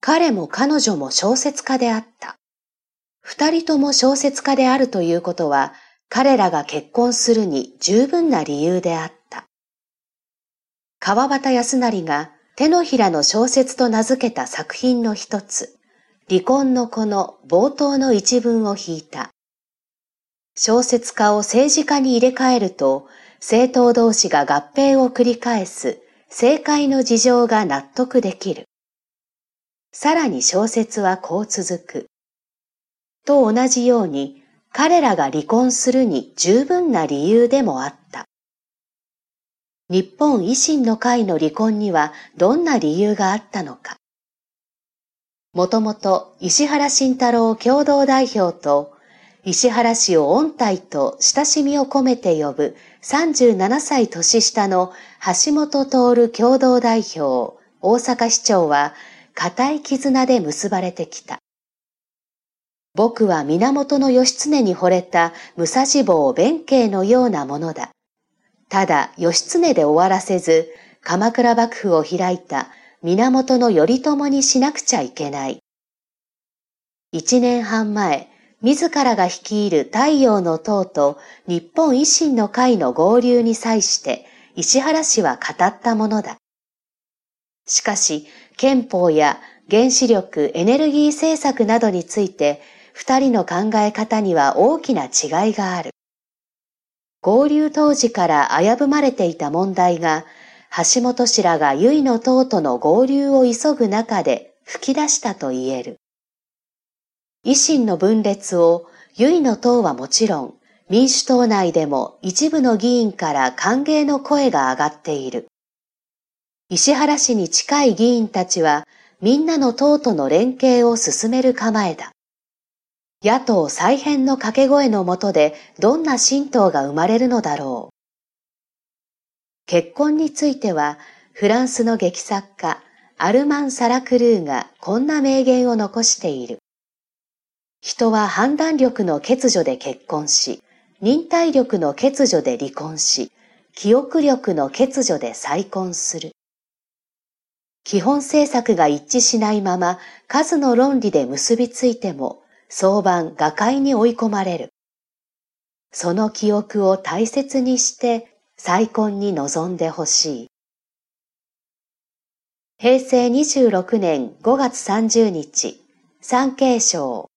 彼も彼女も小説家であった。二人とも小説家であるということは、彼らが結婚するに十分な理由であった。川端康成が手のひらの小説と名付けた作品の一つ、離婚の子の冒頭の一文を引いた。小説家を政治家に入れ替えると、政党同士が合併を繰り返す政界の事情が納得できる。さらに小説はこう続く。と同じように、彼らが離婚するに十分な理由でもあった。日本維新の会の離婚にはどんな理由があったのか。もともと石原慎太郎共同代表と石原氏を御大と親しみを込めて呼ぶ37歳年下の橋本徹共同代表、大阪市長は固い絆で結ばれてきた。僕は源義経に惚れた武蔵坊弁慶のようなものだ。ただ義経で終わらせず、鎌倉幕府を開いた源頼朝にしなくちゃいけない。1年半前、自らが率いる太陽の党と日本維新の会の合流に際して石原氏は語ったものだ。しかし、憲法や原子力エネルギー政策などについて、二人の考え方には大きな違いがある。合流当時から危ぶまれていた問題が、橋本氏らが由の党との合流を急ぐ中で吹き出したと言える。維新の分裂を由の党はもちろん、民主党内でも一部の議員から歓迎の声が上がっている。石原氏に近い議員たちは、みんなの党との連携を進める構えだ。野党再編の掛け声の下でどんな新党が生まれるのだろう。結婚については、フランスの劇作家、アルマン・サラクルーがこんな名言を残している。人は判断力の欠如で結婚し、忍耐力の欠如で離婚し、記憶力の欠如で再婚する。基本政策が一致しないまま数の論理で結びついても、早晩瓦解に追い込まれる。その記憶を大切にして再婚に臨んでほしい。平成26年5月30日、産経省。